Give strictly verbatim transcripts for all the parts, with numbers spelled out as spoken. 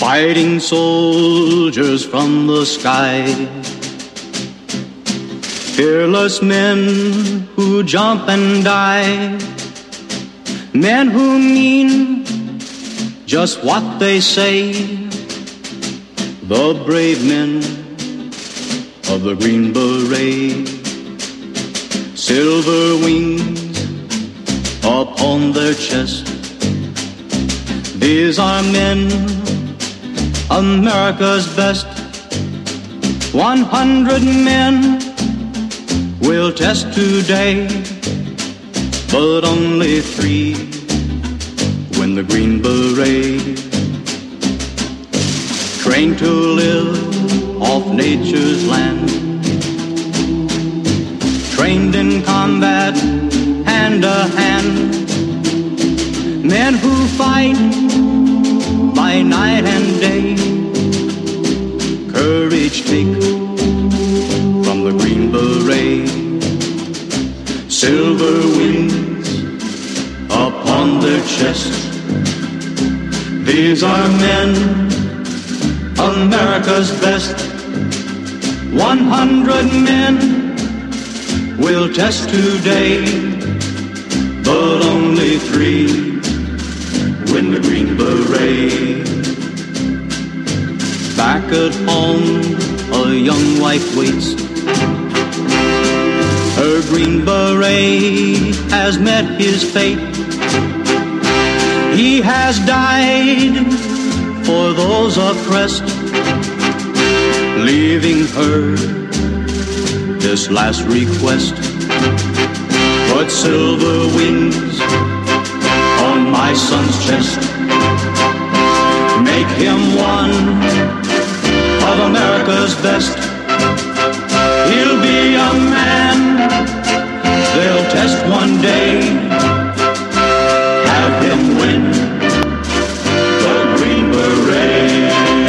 fighting soldiers from the sky, fearless men who jump and die, men who mean just what they say, the brave men of the Green Beret, silver wings upon their chest. These are men, America's best. One hundred men will test today, but only three win the Green Beret. Trained to live off nature's land, trained in combat hand to hand, men who fight by night and day, courage take from the Green Beret, silver wings upon their chest. These are men, America's best. One hundred men will test today, but only three win the Green Beret. Back at home, a young wife waits. Her Green Beret has met his fate. He has died for those oppressed, leaving her this last request. Put silver wings on my son's chest. Make him one of America's best. He'll be a man they'll test one day. Have him win the Green Beret.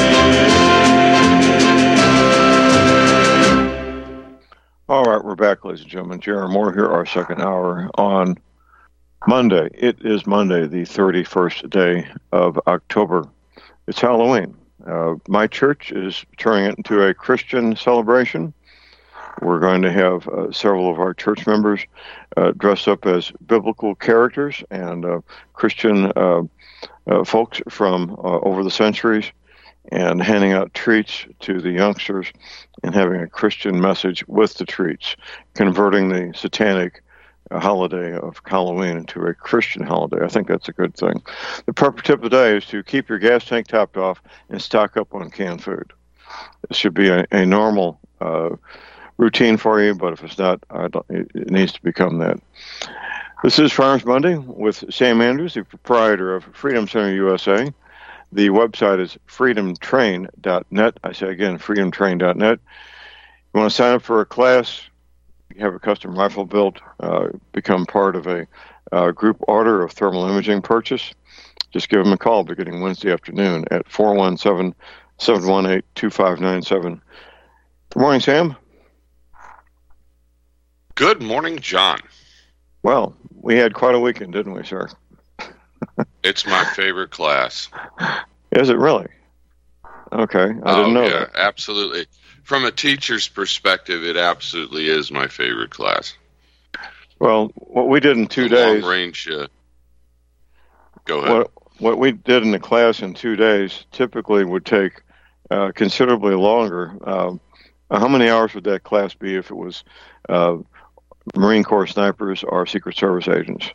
All right, we're back, ladies and gentlemen. Jerry Moore here, our second hour on Monday. It is Monday, the thirty-first day of October. It's Halloween. Uh, my church is turning it into a Christian celebration. We're going to have uh, several of our church members uh, dress up as biblical characters and uh, Christian uh, uh, folks from uh, over the centuries, and handing out treats to the youngsters and having a Christian message with the treats, converting the satanic uh, holiday of Halloween into a Christian holiday. I think that's a good thing. The proper tip of the day is to keep your gas tank topped off and stock up on canned food. It should be a, a normal uh, routine for you, but if it's not, I don't, it, it needs to become that. This is Farmers Monday with Sam Andrews, the proprietor of Freedom Center U S A. The website is freedom train dot net. I say again, freedom train dot net. You want to sign up for a class, you have a custom rifle built, uh, become part of a uh, group order of thermal imaging purchase, just give them a call beginning Wednesday afternoon at four one seven, seven one eight, two five nine seven. Good morning, Sam. Good morning, John. Well, we had quite a weekend, didn't we, sir? It's my favorite class. Is it really? Okay, I oh, didn't know yeah, that. Absolutely. From a teacher's perspective, it absolutely is my favorite class. Well, what we did in two the days... Long range... Uh, go ahead. What, what we did in the class in two days typically would take uh, considerably longer. Um, how many hours would that class be if it was uh, Marine Corps snipers or Secret Service agents?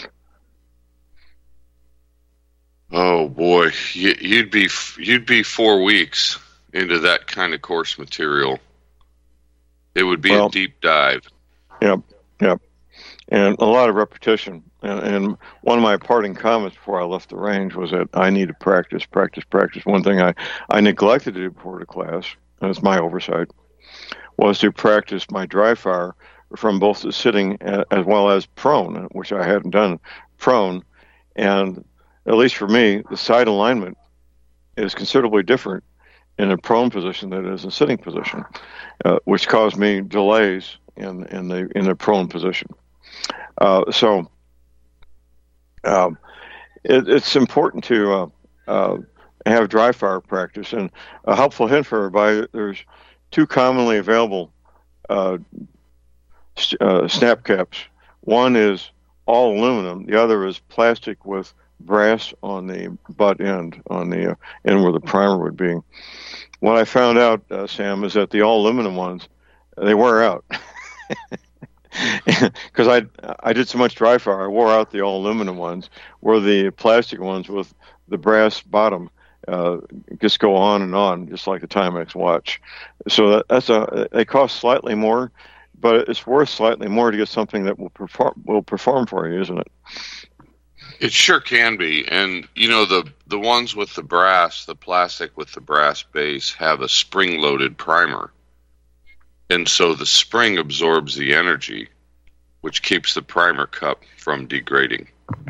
Oh boy, you'd be you'd be four weeks into that kind of course material. It would be well, a deep dive. Yep, yep, and a lot of repetition. And, and one of my parting comments before I left the range was that I need to practice, practice, practice. One thing I, I neglected to do before the class, and it's my oversight, was to practice my dry fire from both the sitting as well as prone, which I hadn't done prone, and at least for me, the side alignment is considerably different in a prone position than it is in a sitting position, uh, which caused me delays in, in the in the prone position. Uh, so um, it, it's important to uh, uh, have dry fire practice. And a helpful hint for everybody: there's two commonly available uh, uh, snap caps. One is all aluminum. The other is plastic with brass on the butt end, on the uh, end where the primer would be. What I found out, uh, Sam, is that the all aluminum ones, they wear out. Because I I did so much dry fire, I wore out the all aluminum ones, where the plastic ones with the brass bottom uh, just go on and on, just like the Timex watch. So that, that's a they cost slightly more, but it's worth slightly more to get something that will perform will perform for you, isn't it? It sure can be. And, you know, the, the ones with the brass, the plastic with the brass base, have a spring-loaded primer. And so the spring absorbs the energy, which keeps the primer cup from degrading.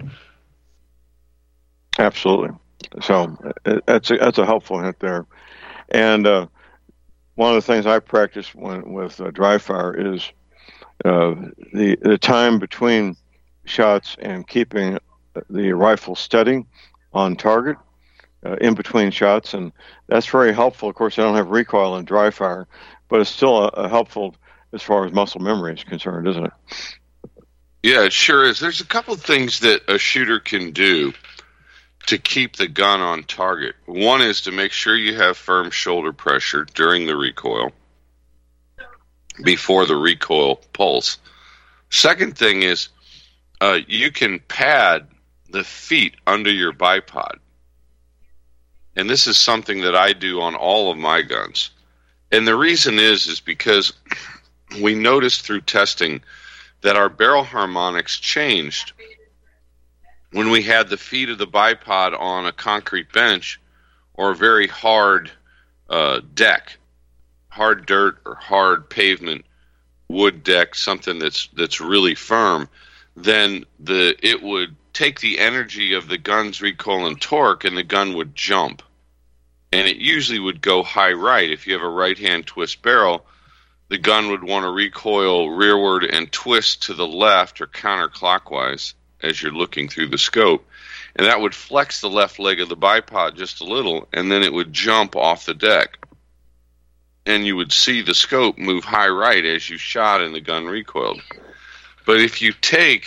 Absolutely. So that's a, that's a helpful hint there. And uh, one of the things I practice when, with uh, dry fire is uh, the, the time between shots and keeping the rifle steady on target uh, in between shots, and that's very helpful. Of course, I don't have recoil in dry fire, but it's still a, a helpful as far as muscle memory is concerned, isn't it? Yeah, it sure is. There's a couple of things that a shooter can do to keep the gun on target. One is to make sure you have firm shoulder pressure during the recoil, before the recoil pulse. Second thing is uh, you can pad the feet under your bipod. And this is something that I do on all of my guns. And the reason is, is because we noticed through testing that our barrel harmonics changed when we had the feet of the bipod on a concrete bench or a very hard uh, deck, hard dirt or hard pavement, wood deck, something that's that's really firm. Then the it would take the energy of the gun's recoil and torque, and the gun would jump. And it usually would go high right. If you have a right-hand twist barrel, the gun would want to recoil rearward and twist to the left or counterclockwise as you're looking through the scope. And that would flex the left leg of the bipod just a little, and then it would jump off the deck. And you would see the scope move high right as you shot and the gun recoiled. But if you take,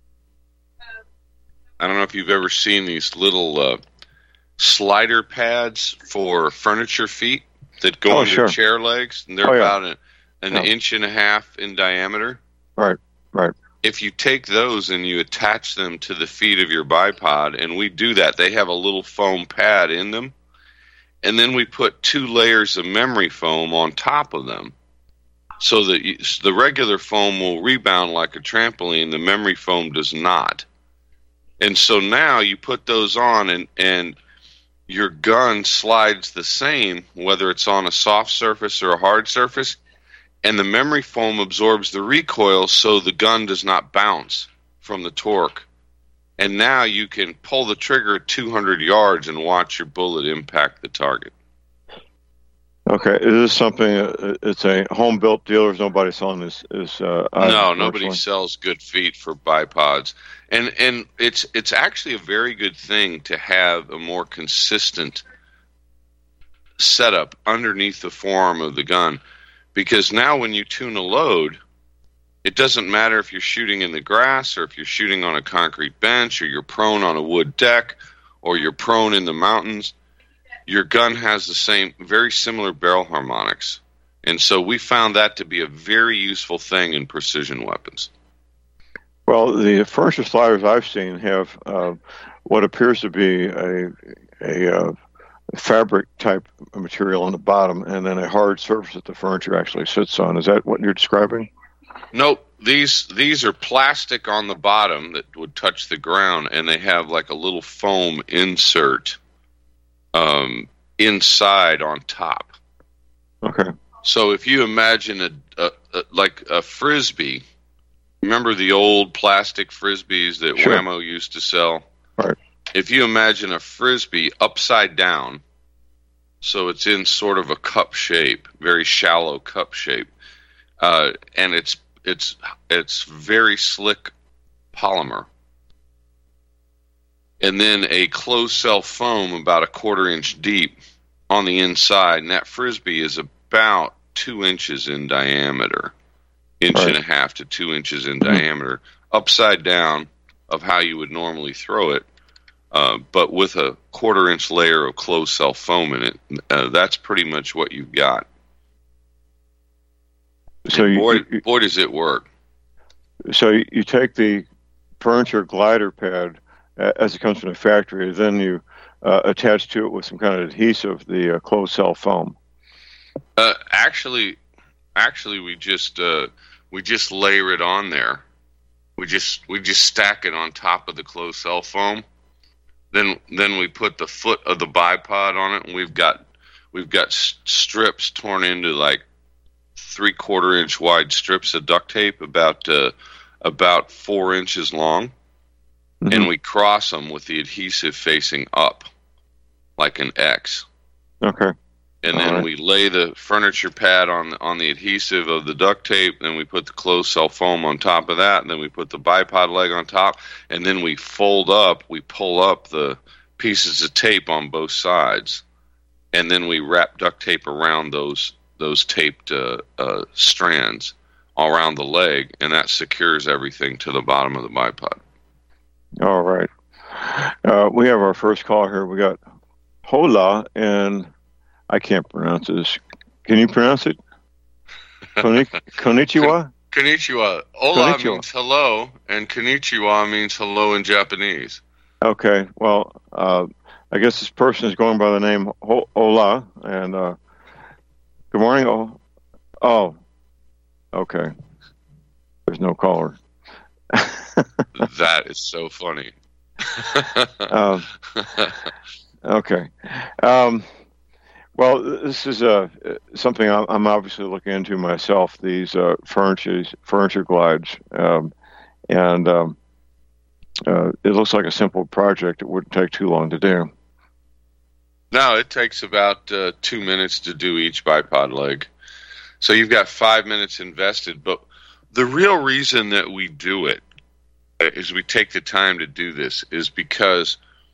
I don't know if you've ever seen these little uh, slider pads for furniture feet that go oh, into sure. chair legs, and they're oh, yeah. about an, an yeah. inch and a half in diameter. Right, right. If you take those and you attach them to the feet of your bipod, and we do that, they have a little foam pad in them, and then we put two layers of memory foam on top of them, so that you, the regular foam will rebound like a trampoline, the memory foam does not. And so now you put those on, and, and your gun slides the same, whether it's on a soft surface or a hard surface, and the memory foam absorbs the recoil so the gun does not bounce from the torque. And now you can pull the trigger at two hundred yards and watch your bullet impact the target. Okay, is this something, uh, it's a home-built deal, or is nobody selling this? Is, uh, no, nobody sells good feet for bipods. And and it's it's actually a very good thing to have a more consistent setup underneath the forearm of the gun, because now when you tune a load, it doesn't matter if you're shooting in the grass or if you're shooting on a concrete bench or you're prone on a wood deck or you're prone in the mountains. Your gun has the same, very similar barrel harmonics. And so we found that to be a very useful thing in precision weapons. Well, the furniture sliders I've seen have uh, what appears to be a, a uh, fabric type material on the bottom and then a hard surface that the furniture actually sits on. Is that what you're describing? Nope. These these are plastic on the bottom that would touch the ground, and they have like a little foam insert um, inside on top. Okay. So if you imagine a, a, a like a Frisbee, remember the old plastic Frisbees that Sure. Whammo used to sell? Right. If you imagine a Frisbee upside down, so it's in sort of a cup shape, very shallow cup shape, uh, and it's it's it's very slick polymer. and then a closed cell foam about a quarter inch deep on the inside, and that Frisbee is about two inches in diameter, inch right. and a half to two inches in mm-hmm. diameter, upside down of how you would normally throw it, uh, but with a quarter inch layer of closed cell foam in it. Uh, that's pretty much what you've got. So you, boy, you, boy, does it work. So you take the furniture glider pad uh, as it comes from the factory, then you uh, attach to it with some kind of adhesive, the uh, closed cell foam. Uh, actually, actually, we just uh, we just layer it on there. We just we just stack it on top of the closed cell foam. Then then we put the foot of the bipod on it, and we've got we've got strips torn into like three quarter inch wide strips of duct tape, about uh, about four inches long, mm-hmm. and we cross them with the adhesive facing up, like an X. Okay. And then right. we lay the furniture pad on on the adhesive of the duct tape, then we put the closed cell foam on top of that, and then we put the bipod leg on top, and then we fold up, we pull up the pieces of tape on both sides, and then we wrap duct tape around those those taped uh, uh, strands all around the leg, and that secures everything to the bottom of the bipod. All right. Uh, we have our first call here. We got Hola, and I can't pronounce this. Can you pronounce it? Konnichiwa? Konnichiwa. Hola konnichiwa. Means hello, and konnichiwa means hello in Japanese. Okay. Well, uh, I guess this person is going by the name Hola, and uh, good morning. Oh, oh, okay. There's no caller. That is so funny. um, okay. Um, Well, this is uh, something I'm obviously looking into myself, these uh, furniture, furniture glides. Um, and um, uh, it looks like a simple project. It wouldn't take too long to do. No, it takes about uh, two minutes to do each bipod leg. So you've got five minutes invested. But the real reason that we do it is we take the time to do this is because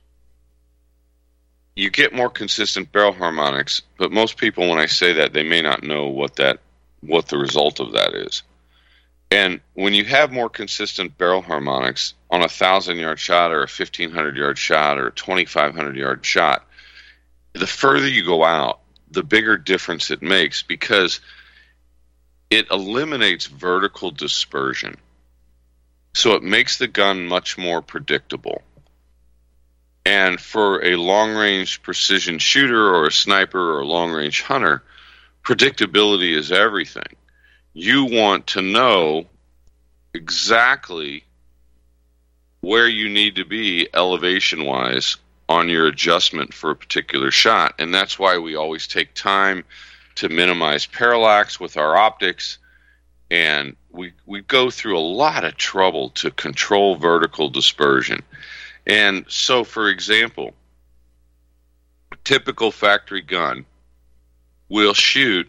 you get more consistent barrel harmonics, but most people, when I say that, they may not know what that, what the result of that is. And when you have more consistent barrel harmonics on a thousand-yard shot or a fifteen hundred-yard shot or a twenty-five hundred-yard shot, the further you go out, the bigger difference it makes because it eliminates vertical dispersion. So it makes the gun much more predictable. And for a long-range precision shooter or a sniper or a long-range hunter, predictability is everything. You want to know exactly where you need to be elevation-wise on your adjustment for a particular shot. And that's why we always take time to minimize parallax with our optics. And we, we go through a lot of trouble to control vertical dispersion. And so, for example, a typical factory gun will shoot,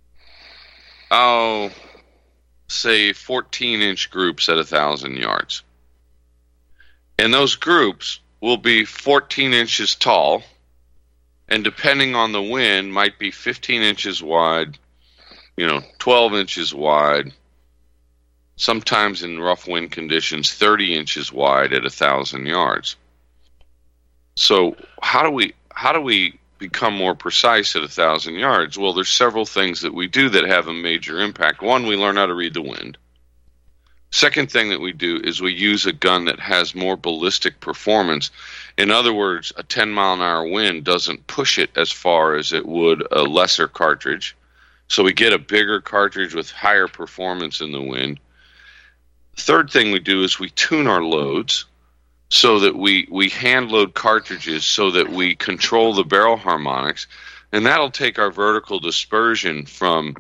oh, say fourteen-inch groups at one thousand yards. And those groups will be fourteen inches tall, and depending on the wind, might be fifteen inches wide, you know, twelve inches wide, sometimes in rough wind conditions, thirty inches wide at a thousand yards. So how do we how do we become more precise at a thousand yards? Well, there's several things that we do that have a major impact. One, we learn how to read the wind. Second thing that we do is we use a gun that has more ballistic performance. In other words, a ten mile an hour wind doesn't push it as far as it would a lesser cartridge. So we get a bigger cartridge with higher performance in the wind. Third thing we do is we tune our loads so that we, we hand load cartridges so that we control the barrel harmonics, and that'll take our vertical dispersion from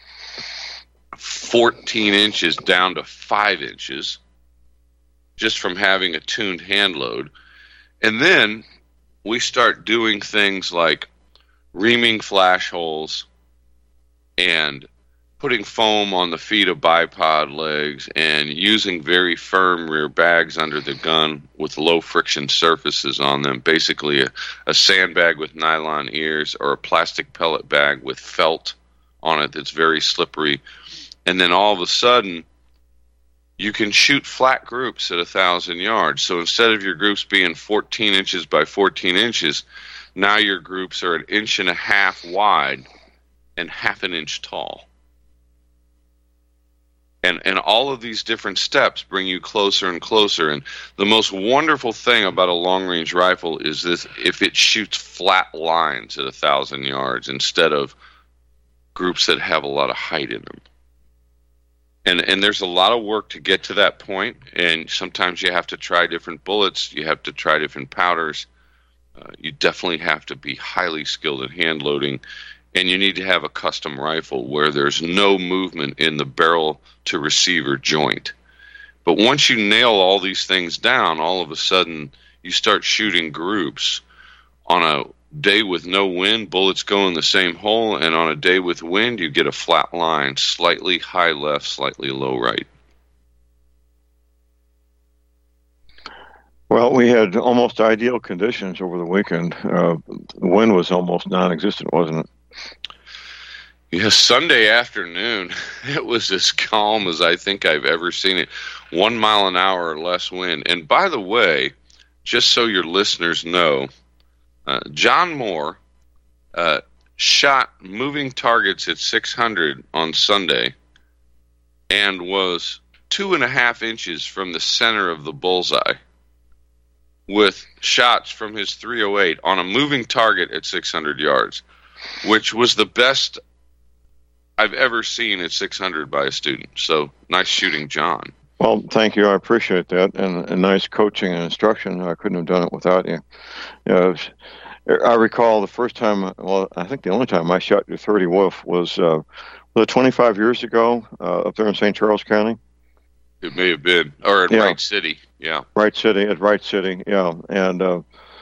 fourteen inches down to five inches just from having a tuned hand load. And then we start doing things like reaming flash holes and putting foam on the feet of bipod legs and using very firm rear bags under the gun with low friction surfaces on them, basically a, a sandbag with nylon ears or a plastic pellet bag with felt on it that's very slippery. And then all of a sudden, you can shoot flat groups at a thousand yards. So instead of your groups being fourteen inches by fourteen inches, now your groups are an inch and a half wide and half an inch tall. And and all of these different steps bring you closer and closer. And the most wonderful thing about a long-range rifle is this: if it shoots flat lines at a thousand yards instead of groups that have a lot of height in them. And and there's a lot of work to get to that point. And sometimes you have to try different bullets. You have to try different powders. Uh, you definitely have to be highly skilled in hand loading. And you need to have a custom rifle where there's no movement in the barrel to receiver joint. But once you nail all these things down, all of a sudden you start shooting groups. On a day with no wind, bullets go in the same hole, and on a day with wind, you get a flat line, slightly high left, slightly low right. Well, we had almost ideal conditions over the weekend. Uh, the wind was almost non-existent, wasn't it? Yeah, Sunday afternoon, it was as calm as I think I've ever seen it. One mile an hour or less wind. And by the way, just so your listeners know, uh, John Moore uh, shot moving targets at six hundred on Sunday and was two and a half inches from the center of the bullseye with shots from his three oh eight on a moving target at six hundred yards, which was the best I've ever seen at six hundred by a student. So nice shooting, John. Well, thank you. I appreciate that. And, and nice coaching and instruction. I couldn't have done it without you. You know, I recall the first time, well, I think the only time I shot your thirty Wolf was, uh, was it twenty-five years ago uh, up there in Saint Charles County? It may have been. Or at yeah. Wright City, yeah. Wright City, at Wright City, yeah. And uh,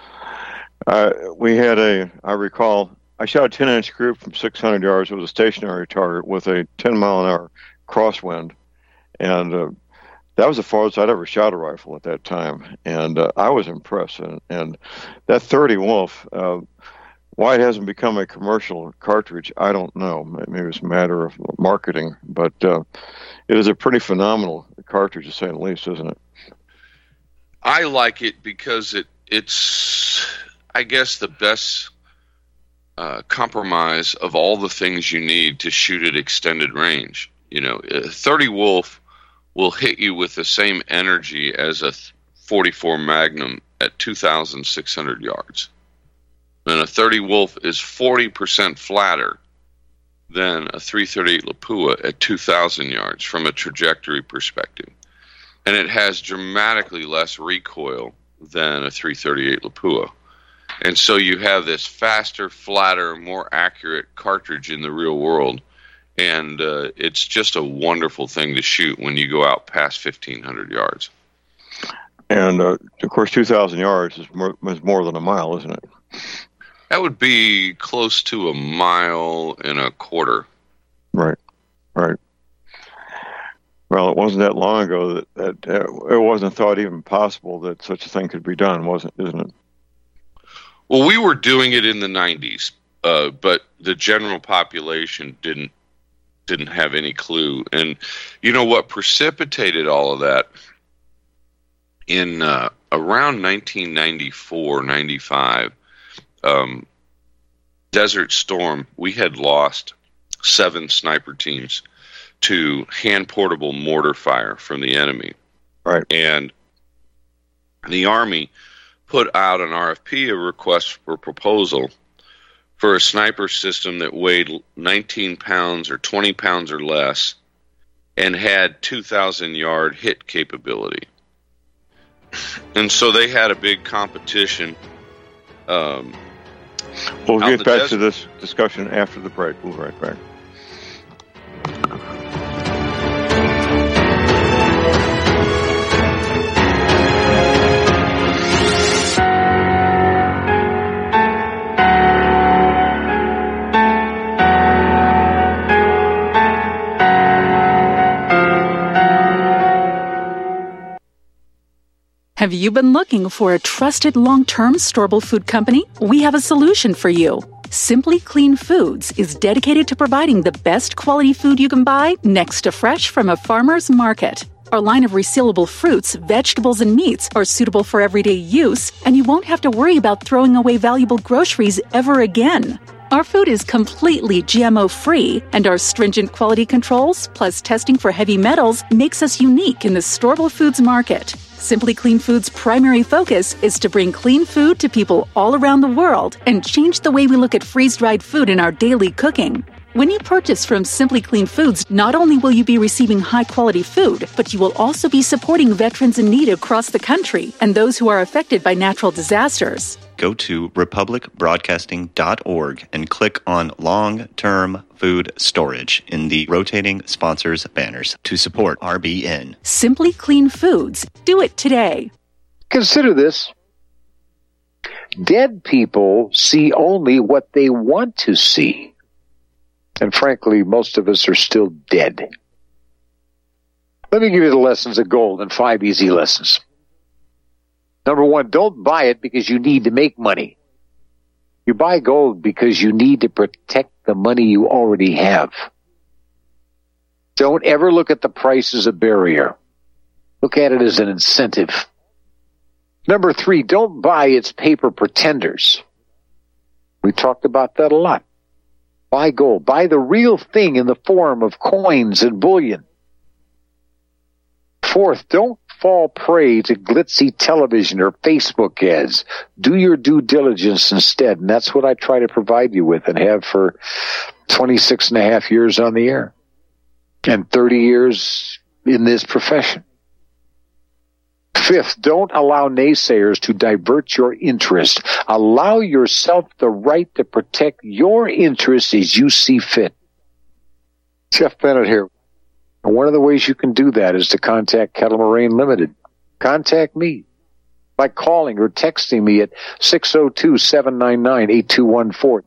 I, we had a, I recall, I shot a ten-inch group from six hundred yards. It was a stationary target with a ten mile an hour crosswind. And uh, that was the farthest I'd ever shot a rifle at that time. And uh, I was impressed. And, and that thirty Wolf, uh, why it hasn't become a commercial cartridge, I don't know. Maybe it's a matter of marketing. But uh, it is a pretty phenomenal cartridge, to say the least, isn't it? I like it because it it's, I guess, the best uh, compromise of all the things you need to shoot at extended range. You know, a thirty Wolf will hit you with the same energy as a forty-four Magnum at two thousand six hundred yards. And a thirty Wolf is forty percent flatter than a three thirty-eight Lapua at two thousand yards from a trajectory perspective. And it has dramatically less recoil than a three thirty-eight Lapua. And so you have this faster, flatter, more accurate cartridge in the real world. And uh, it's just a wonderful thing to shoot when you go out past fifteen hundred yards. And, uh, of course, two thousand yards is more, is more than a mile, isn't it? That would be close to a mile and a quarter. Right, right. Well, it wasn't that long ago that, that uh, it wasn't thought even possible that such a thing could be done, wasn't isn't it? Well, we were doing it in the nineties, uh, but the general population didn't didn't have any clue. And you know what precipitated all of that? In uh, around nineteen ninety-four, ninety-five, um, Desert Storm, we had lost seven sniper teams to hand-portable mortar fire from the enemy. Right. And the Army put out an R F P, a request for proposal, for a sniper system that weighed nineteen pounds or twenty pounds or less and had two thousand yard hit capability. And so they had a big competition. Um, we'll get back desert. to this discussion after the break. We'll be right back. Have you been looking for a trusted long-term storable food company? We have a solution for you. Simply Clean Foods is dedicated to providing the best quality food you can buy next to fresh from a farmer's market. Our line of resealable fruits, vegetables, and meats are suitable for everyday use, and you won't have to worry about throwing away valuable groceries ever again. Our food is completely G M O-free, and our stringent quality controls, plus testing for heavy metals, makes us unique in the storable foods market. Simply Clean Foods' primary focus is to bring clean food to people all around the world and change the way we look at freeze-dried food in our daily cooking. When you purchase from Simply Clean Foods, not only will you be receiving high-quality food, but you will also be supporting veterans in need across the country and those who are affected by natural disasters. Go to republic broadcasting dot org and click on Long-Term Food Storage in the rotating sponsors banners to support R B N. Simply Clean Foods. Do it today. Consider this. Dead people see only what they want to see. And frankly, most of us are still dead. Let me give you the lessons of gold in five easy lessons. Number one, don't buy it because you need to make money. You buy gold because you need to protect the money you already have. Don't ever look at the price as a barrier. Look at it as an incentive. Number three, don't buy its paper pretenders. We talked about that a lot. Buy gold. Buy the real thing in the form of coins and bullion. Fourth, don't fall prey to glitzy television or Facebook ads. Do your due diligence instead, and that's what I try to provide you with and have for twenty-six and a half years on the air and thirty years in this profession. Fifth, don't allow naysayers to divert your interest. Allow yourself the right to protect your interests as you see fit. Jeff Bennett here. And one of the ways you can do that is to contact Kettle Moraine Limited. Contact me by calling or texting me at six oh two, seven nine nine, eight two one four.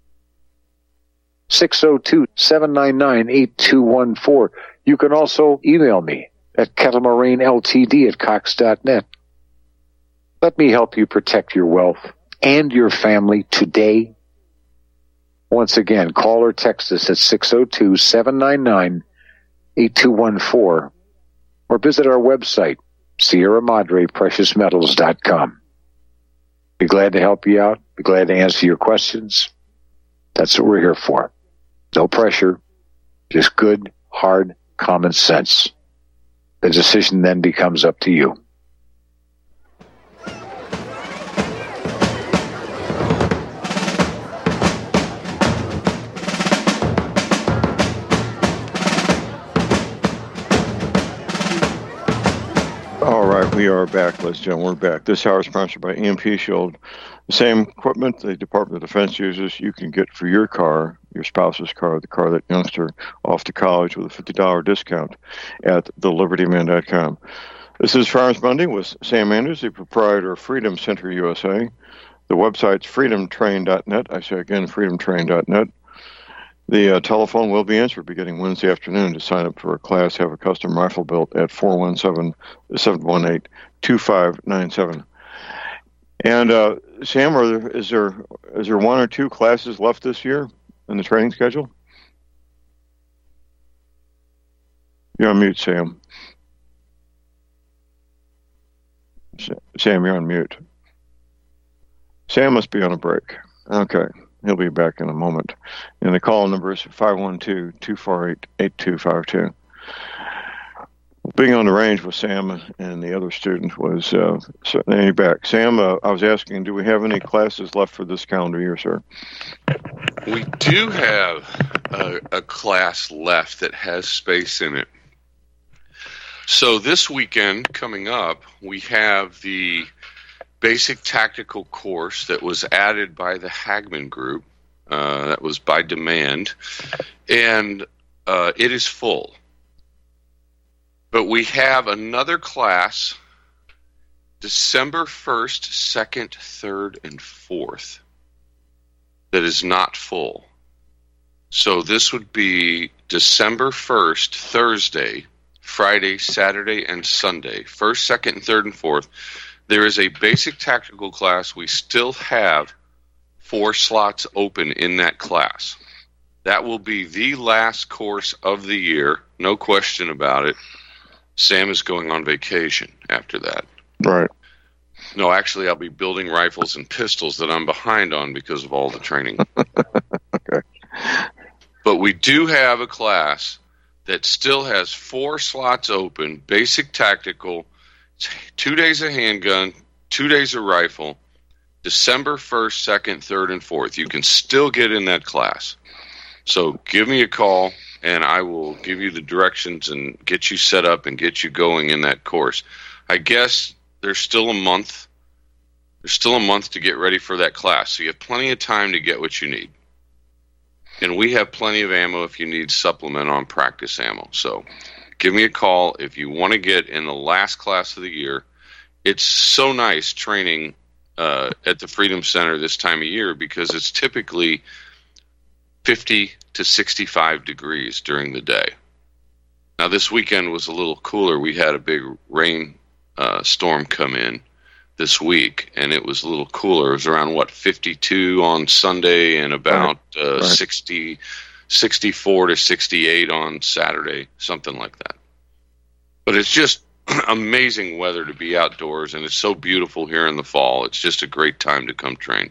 six oh two, seven nine nine, eight two one four. You can also email me at Kettle Moraine L T D at cox dot net. Let me help you protect your wealth and your family today. Once again, call or text us at six oh two, seven nine nine, eight two one four or visit our website, Sierra Madre Precious Metals dot com. Be glad to help you out. Be glad to answer your questions. That's what we're here for. No pressure, just good, hard, common sense. The decision then becomes up to you. All right, we are back, ladies and gentlemen. We're back. This hour is sponsored by E M P Shield. The same equipment the Department of Defense uses, you can get for your car, your spouse's car, the car of that youngster, off to college with a fifty dollars discount at the liberty man dot com. This is Farmers Monday with Sam Anders, the proprietor of Freedom Center U S A. The website's freedom train dot net. I say again, freedom train dot net. The uh, telephone will be answered beginning Wednesday afternoon to sign up for a class, have a custom rifle built at four one seven, seven one eight, two five nine seven. And uh, Sam, are there, is there is there one or two classes left this year in the training schedule? You're on mute, Sam. Sam, you're on mute. Sam must be on a break. Okay. He'll be back in a moment. And the call number is five one two, two four eight, eight two five two. Being on the range with Sam and the other student was uh, certainly back. Sam, uh, I was asking, do we have any classes left for this calendar year, sir? We do have a, a class left that has space in it. So this weekend coming up, we have the basic tactical course that was added by the Hagman Group. Uh, that was by demand. And uh, it is full. But we have another class December first, second, third, and fourth that is not full. So this would be December first, Thursday, Friday, Saturday, and Sunday. First, second, and third, and fourth. There is a basic tactical class. We still have four slots open in that class. That will be the last course of the year, no question about it. Sam is going on vacation after that. Right. No, actually, I'll be building rifles and pistols that I'm behind on because of all the training. Okay. But we do have a class that still has four slots open, basic tactical, two days of handgun, two days of rifle, December first, second, third, and fourth. You can still get in that class. So give me a call, and I will give you the directions and get you set up and get you going in that course. I guess there's still a month. There's still a month to get ready for that class, so you have plenty of time to get what you need. And we have plenty of ammo if you need supplement on practice ammo. So give me a call if you want to get in the last class of the year. It's so nice training uh, at the Freedom Center this time of year because it's typically fifty to sixty-five degrees during the day. Now, this weekend was a little cooler. We had a big rain uh, storm come in this week, and it was a little cooler. It was around, what, fifty-two on Sunday and about right. Uh, right. sixty, sixty-four to sixty-eight on Saturday, something like that. But it's just amazing weather to be outdoors, and it's so beautiful here in the fall. It's just a great time to come train.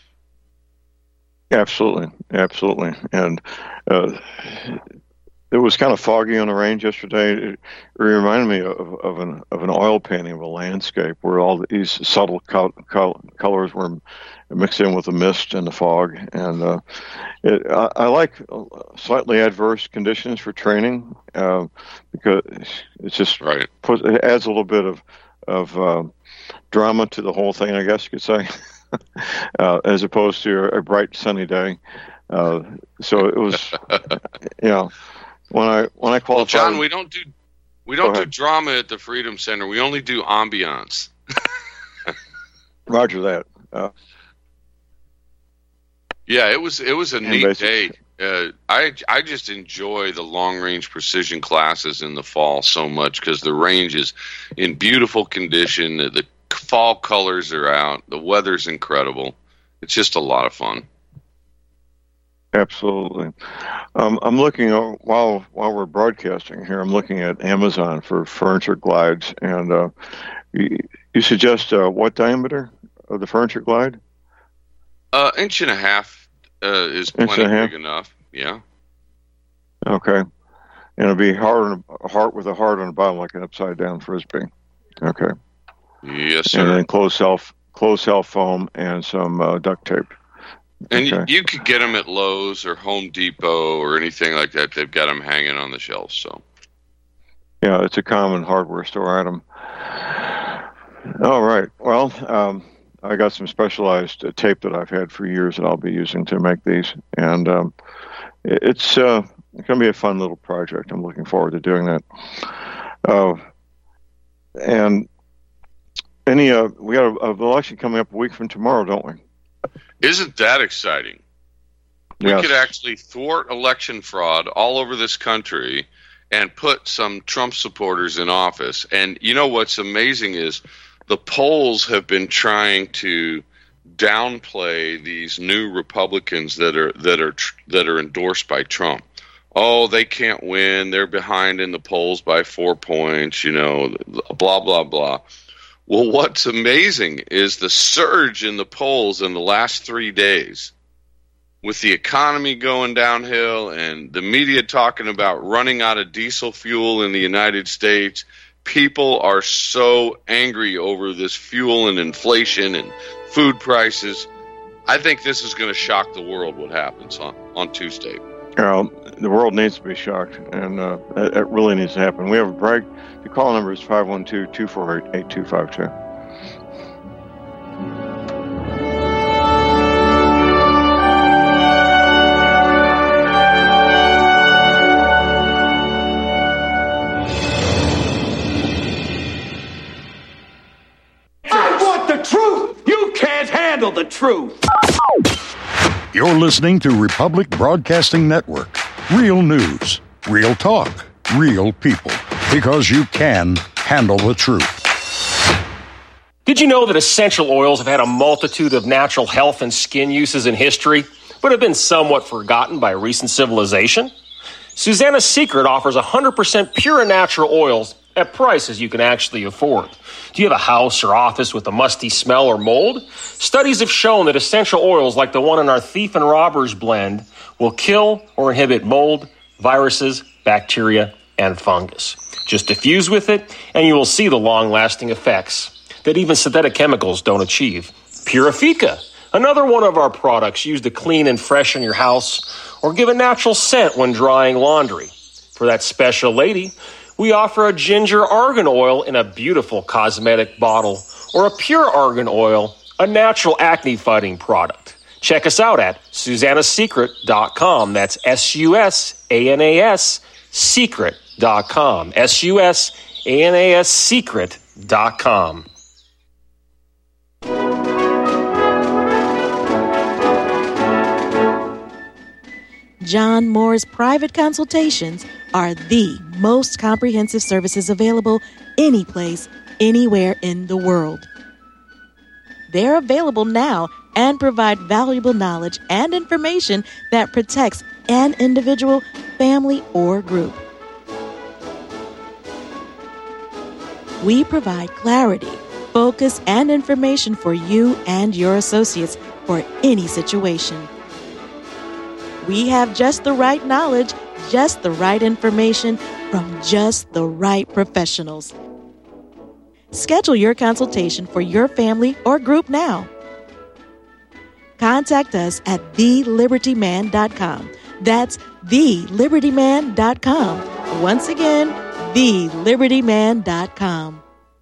Absolutely, absolutely. And uh, it was kind of foggy on the range yesterday. It reminded me of, of an of an oil painting of a landscape where all these subtle col- col- colors were mixed in with the mist and the fog. And uh, it, I, I like slightly adverse conditions for training uh, because it's just right. puts, it adds a little bit of of uh, drama to the whole thing, I guess you could say. Uh, as opposed to a bright sunny day, uh, so it was, you know, when I when I qualified. Well, John, we don't do we don't do drama at the Freedom Center. We only do ambiance. Roger that. Uh, yeah, it was it was a neat day. Uh, I I just enjoy the long range precision classes in the fall so much because the range is in beautiful condition. The fall colors are out. The weather's incredible. It's just a lot of fun. Absolutely. Um, I'm looking while while we're broadcasting here. I'm looking at Amazon for furniture glides, and uh, you, you suggest uh, what diameter of the furniture glide? Uh, inch and a half uh, is plenty big enough. Yeah. Okay. And it'll be hard on a heart with a heart on the bottom, like an upside down frisbee. Okay. Yes, sir. And then closed cell, closed cell foam and some uh, duct tape. And okay. you, you could get them at Lowe's or Home Depot or anything like that. They've got them hanging on the shelves. So, yeah, it's a common hardware store item. All right. Well, um, I got some specialized uh, tape that I've had for years that I'll be using to make these, and um, it, it's uh, going to be a fun little project. I'm looking forward to doing that. Uh, and Any, uh, we got an election coming up a week from tomorrow, don't we? Isn't that exciting? We yes. could actually thwart election fraud all over this country and put some Trump supporters in office. And you know what's amazing is the polls have been trying to downplay these new Republicans that are that are that are endorsed by Trump. Oh, they can't win. They're behind in the polls by four points, you know, blah, blah, blah. Well, what's amazing is the surge in the polls in the last three days with the economy going downhill and the media talking about running out of diesel fuel in the United States. People are so angry over this fuel and inflation and food prices. I think this is going to shock the world what happens on, on Tuesday. Uh, the world needs to be shocked, and uh, it, it really needs to happen. We have a break. The call number is five one two, two four eight, eight two five two. I want the truth! You can't handle the truth! You're listening to Republic Broadcasting Network. Real news, real talk, real people. because you can handle the truth. Did you know that essential oils have had a multitude of natural health and skin uses in history, but have been somewhat forgotten by recent civilization? Susanna's Secret offers one hundred percent pure and natural oils at prices you can actually afford. Do you have a house or office with a musty smell or mold? Studies have shown that essential oils like the one in our Thief and Robbers blend will kill or inhibit mold, viruses, bacteria, and fungus. Just diffuse with it, and you will see the long-lasting effects that even synthetic chemicals don't achieve. Purifica, another one of our products used to clean and freshen your house or give a natural scent when drying laundry. For that special lady, we offer a ginger argan oil in a beautiful cosmetic bottle or a pure argan oil, a natural acne-fighting product. Check us out at susanna secret dot com. That's S U S A N A S secret dot com. S U S A N A S secret dot com. John Moore's private consultations are the most comprehensive services available any place, anywhere in the world. They're available now and provide valuable knowledge and information that protects an individual, family, or group. We provide clarity, focus, and information for you and your associates for any situation. We have just the right knowledge, just the right information from just the right professionals. Schedule your consultation for your family or group now. Contact us at the liberty man dot com. That's the liberty man dot com. Once again, the liberty man dot com.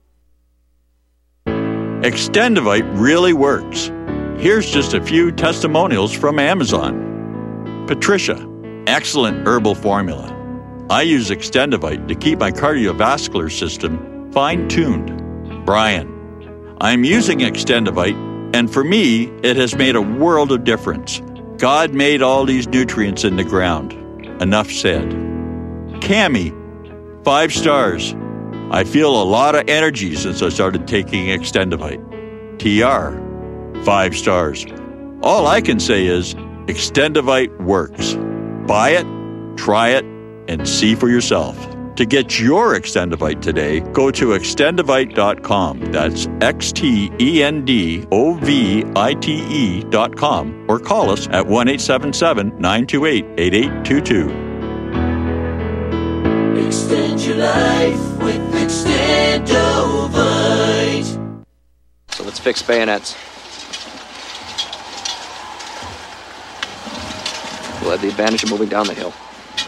Extendivite really works. Here's just a few testimonials from Amazon. Patricia, excellent herbal formula. I use Extendivite to keep my cardiovascular system fine-tuned. Brian, I'm using Extendivite, and for me, it has made a world of difference. God made all these nutrients in the ground. Enough said. Cammie, five stars. I feel a lot of energy since I started taking Extendivite. T R, five stars. All I can say is Extendivite works. Buy it, try it, and see for yourself. To get your Extendivite today, go to extendivite dot com. That's X T E N D O V I T E dot com or call us at one eight seven seven, nine two eight, eight eight two two. Extend your life with Extendovite. So let's fix bayonets. We'll have the advantage of moving down the hill.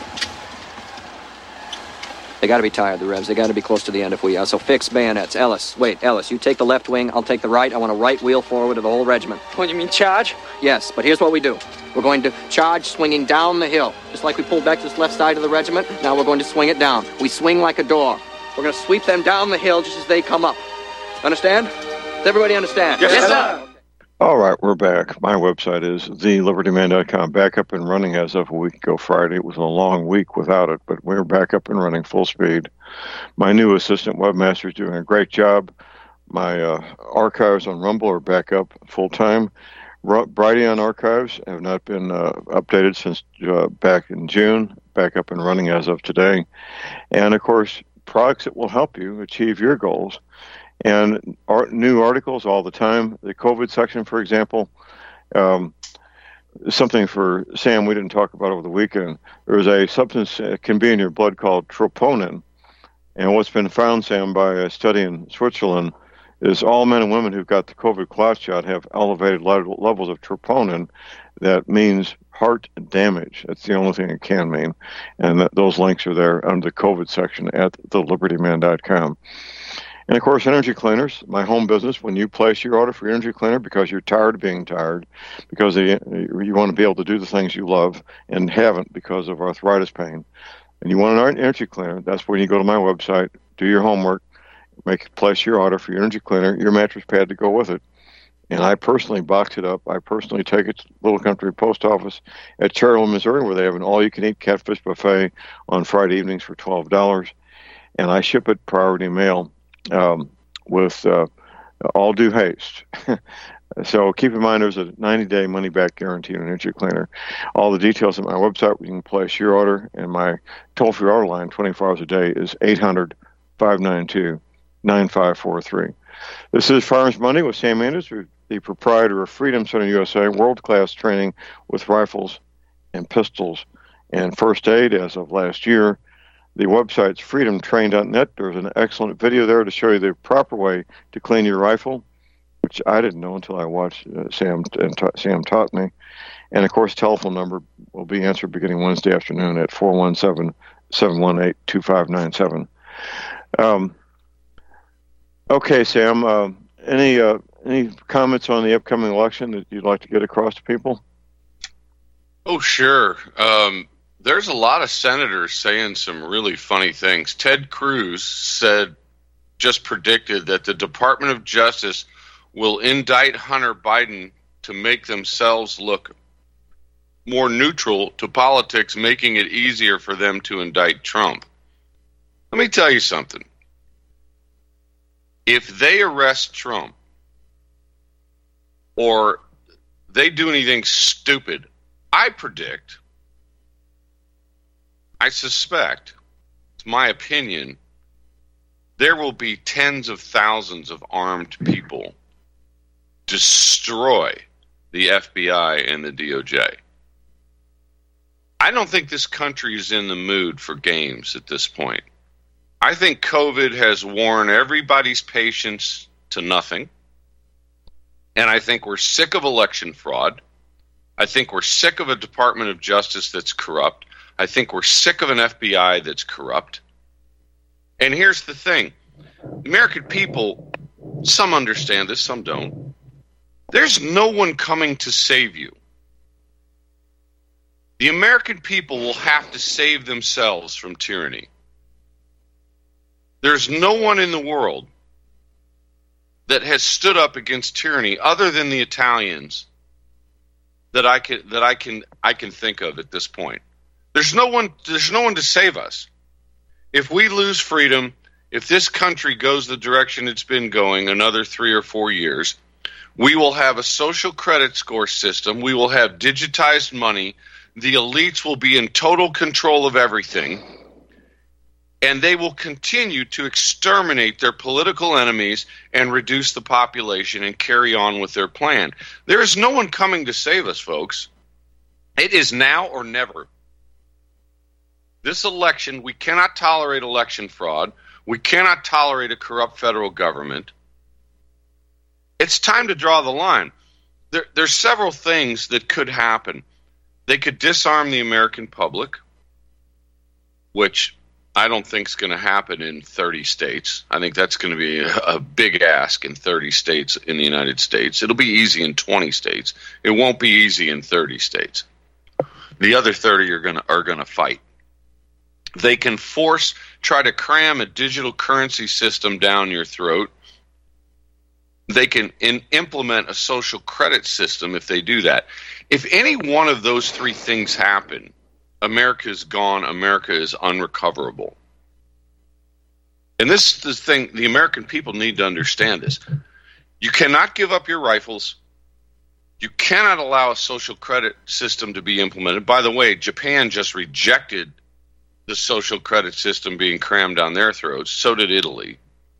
They got to be tired, the Revs. They got to be close to the end if we are. So fix bayonets. Ellis, wait, Ellis, you take the left wing. I'll take the right. I want a right wheel forward of the whole regiment. What, you mean charge? Yes, but here's what we do. We're going to charge swinging down the hill. Just like we pulled back this left side of the regiment, now we're going to swing it down. We swing like a door. We're going to sweep them down the hill just as they come up. Understand? Does everybody understand? Yes, yes sir. All right, we're back. My website is the liberty man dot com. Back up and running as of a week ago Friday. It was a long week without it, but we're back up and running full speed. My new assistant webmaster is doing a great job. My uh, archives on Rumble are back up full time. R- Brighteon archives have not been uh, updated since uh, back in June. Back up and running as of today. And, of course, products that will help you achieve your goals. And art, new articles all the time. The COVID section, for example, um, something for Sam we didn't talk about over the weekend. There is a substance that can be in your blood called troponin. And what's been found, Sam, by a study in Switzerland is all men and women who've got the COVID clot shot have elevated le- levels of troponin. That means heart damage. That's the only thing it can mean. And that, those links are there under the COVID section at the liberty man dot com. And, of course, energy cleaners, my home business. When you place your order for your energy cleaner because you're tired of being tired, because you want to be able to do the things you love and haven't because of arthritis pain, and you want an energy cleaner, that's when you go to my website, do your homework, make place your order for your energy cleaner, your mattress pad to go with it. And I personally box it up. I personally take it to Little Country Post Office at Cherryland, Missouri, where they have an all-you-can-eat catfish buffet on Friday evenings for twelve dollars. and I ship it priority mail um, with uh, all due haste. So keep in mind there's a ninety-day money-back guarantee on an energy cleaner. All the details on my website, you can place your order, and my toll-free order line twenty-four hours a day is eight hundred, five nine two, nine five four three. This is Firearms Monday with Sam Anders, the proprietor of Freedom Center U S A, world-class training with rifles and pistols and first aid as of last year. The website's freedom train dot net. There's an excellent video there to show you the proper way to clean your rifle, which I didn't know until I watched uh, Sam and ta- Sam taught me. And, of course, telephone number will be answered beginning Wednesday afternoon at four one seven, seven one eight, two five nine seven. Um, okay, Sam, uh, any uh, any comments on the upcoming election that you'd like to get across to people? Oh, sure. Um, there's a lot of senators saying some really funny things. Ted Cruz said, just predicted that the Department of Justice will indict Hunter Biden to make themselves look more neutral to politics, making it easier for them to indict Trump. Let me tell you something. If they arrest Trump or they do anything stupid, I predict, I suspect, it's my opinion, there will be tens of thousands of armed people destroy the F B I and the D O J. I don't think this country is in the mood for games at this point. I think COVID has worn everybody's patience to nothing. And I think we're sick of election fraud. I think we're sick of a Department of Justice that's corrupt. I think we're sick of an F B I that's corrupt. And here's the thing. The American people, some understand this, some don't. There's no one coming to save you. The American people will have to save themselves from tyranny. There's no one in the world that has stood up against tyranny other than the Italians that I can that I can I can think of at this point. There's no one there's no one to save us. If we lose freedom, if this country goes the direction it's been going another three or four years, we will have a social credit score system. We will have digitized money. The elites will be in total control of everything. And they will continue to exterminate their political enemies and reduce the population and carry on with their plan. There is no one coming to save us, folks. It is now or never. This election, we cannot tolerate election fraud. We cannot tolerate a corrupt federal government. It's time to draw the line. There, there's several things that could happen. They could disarm the American public, which I don't think is going to happen in thirty states. I think that's going to be a, a big ask in thirty states in the United States. It'll be easy in twenty states. It won't be easy in thirty states. The other thirty are going to are going to fight. They can force, try to cram a digital currency system down your throat. They can in, implement a social credit system if they do that. If any one of those three things happen, America is gone. America is unrecoverable. And this is the thing, the American people need to understand this. You cannot give up your rifles. You cannot allow a social credit system to be implemented. By the way, Japan just rejected the social credit system being crammed down their throats. So did Italy.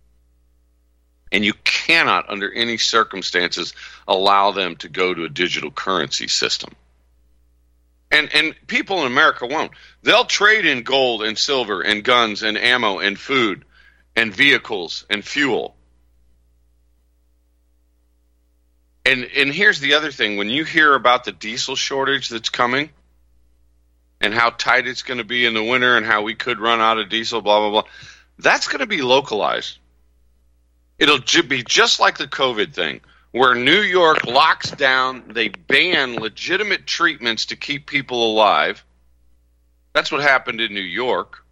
And you cannot, under any circumstances, allow them to go to a digital currency system. And and people in America won't. They'll trade in gold and silver and guns and ammo and food and vehicles and fuel. And and here's the other thing. When you hear about the diesel shortage that's coming and how tight it's going to be in the winter and how we could run out of diesel, blah, blah, blah, that's going to be localized. It'll be just like the COVID thing, where New York locks down, they ban legitimate treatments to keep people alive. That's what happened in New York.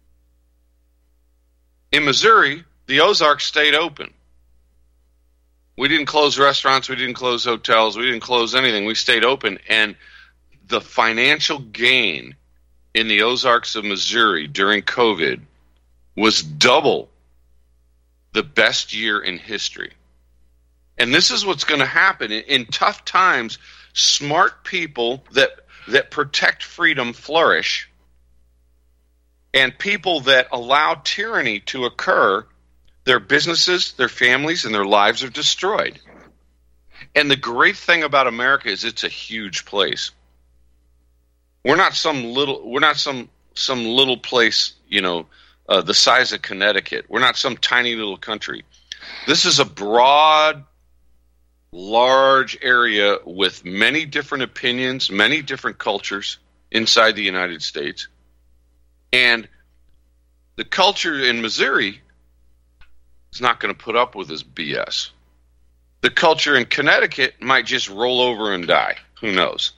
In Missouri, the Ozarks stayed open. We didn't close restaurants, we didn't close hotels, we didn't close anything. We stayed open, and the financial gain in the Ozarks of Missouri during COVID was double the best year in history. And this is what's going to happen. In, in tough times, smart people that that protect freedom flourish, and people that allow tyranny to occur, their businesses, their families, and their lives are destroyed. And the great thing about America is it's a huge place. We're not some little we're not some some little place, you know, uh, the size of Connecticut. We're not some tiny little country. This is a broad, large area with many different opinions, many different cultures inside the United States. And the culture in Missouri is not going to put up with this B S. The culture in Connecticut might just roll over and die. Who knows?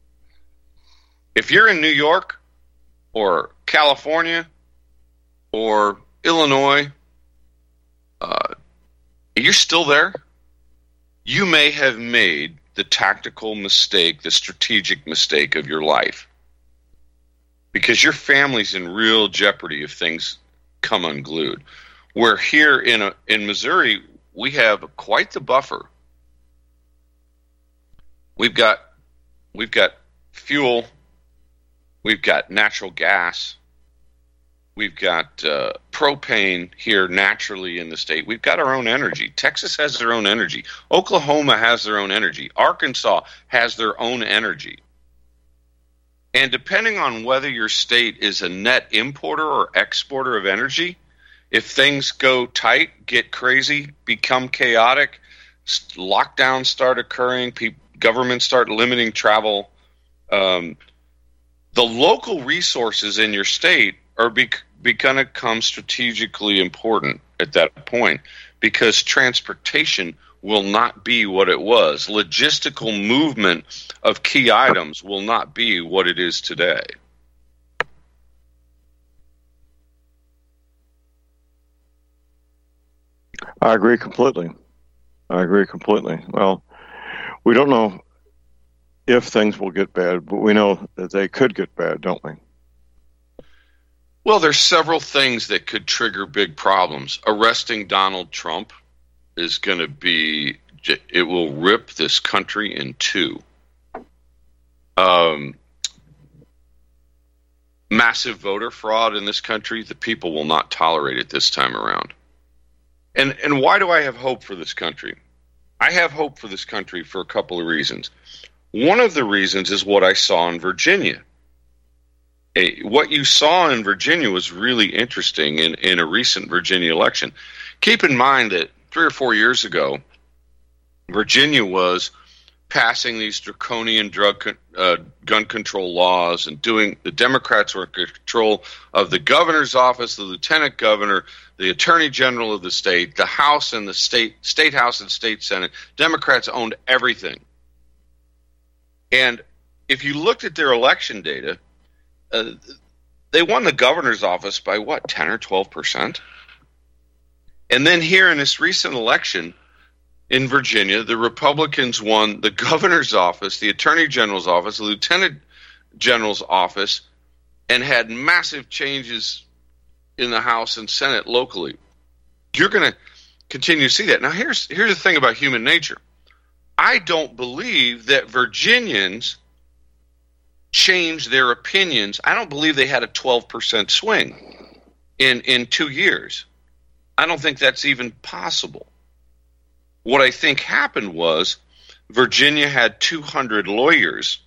If you're in New York or California or Illinois, uh, you're still there. You may have made the tactical mistake, the strategic mistake of your life, because your family's in real jeopardy if things come unglued. Where here in a, in Missouri, we have quite the buffer. We've got we've got fuel, we've got natural gas, we've got uh, propane here naturally in the state. We've got our own energy. Texas has their own energy. Oklahoma has their own energy. Arkansas has their own energy. And depending on whether your state is a net importer or exporter of energy, if things go tight, get crazy, become chaotic, lockdowns start occurring, people, governments start limiting travel, um, the local resources in your state are be, be going to become strategically important at that point, because transportation will not be what it was. Logistical movement of key items will not be what it is today. I agree completely. I agree completely. Well, we don't know if things will get bad, but we know that they could get bad, don't we? Well, there's several things that could trigger big problems. Arresting Donald Trump is going to be, it will rip this country in two. Um, massive voter fraud in this country, the people will not tolerate it this time around. And and why do I have hope for this country? I have hope for this country for a couple of reasons. One of the reasons is what I saw in Virginia. A, what you saw in Virginia was really interesting in, in a recent Virginia election. Keep in mind that three or four years ago, Virginia was passing these draconian drug con, uh, gun control laws and doing, the Democrats were in control of the governor's office, the lieutenant governor, the attorney general of the state, the House and the state, state House and state Senate. Democrats owned everything. And if you looked at their election data, uh, they won the governor's office by what, ten or twelve percent? And then here in this recent election in Virginia, the Republicans won the governor's office, the attorney general's office, the lieutenant general's office, and had massive changes in the House and Senate locally. You're going to continue to see that. Now, here's here's the thing about human nature. I don't believe that Virginians changed their opinions. I don't believe they had a twelve percent swing in, in two years. I don't think that's even possible. What I think happened was Virginia had two hundred lawyers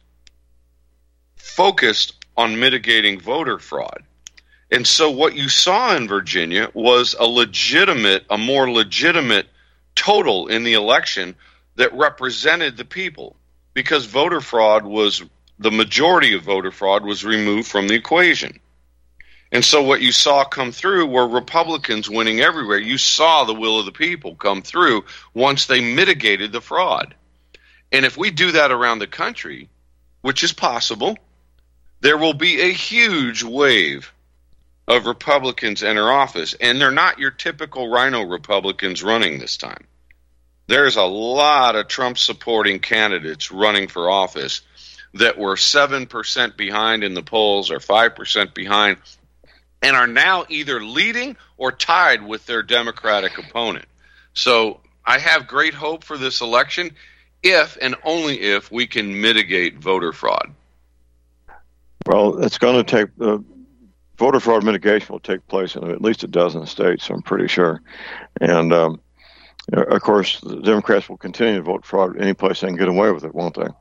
focused on mitigating voter fraud. And so what you saw in Virginia was a legitimate, a more legitimate total in the election that represented the people, because voter fraud was, the majority of voter fraud was removed from the equation. And so what you saw come through were Republicans winning everywhere. You saw the will of the people come through once they mitigated the fraud. And if we do that around the country, which is possible, there will be a huge wave of Republicans enter office. And they're not your typical rhino Republicans running this time. There's a lot of Trump-supporting candidates running for office that were seven percent behind in the polls or five percent behind and are now either leading or tied with their Democratic opponent. So I have great hope for this election if and only if we can mitigate voter fraud. Well, it's going to take uh, voter fraud mitigation will take place in at least a dozen states, I'm pretty sure. And, um, of course, the Democrats will continue to vote fraud any place they can get away with it, won't they?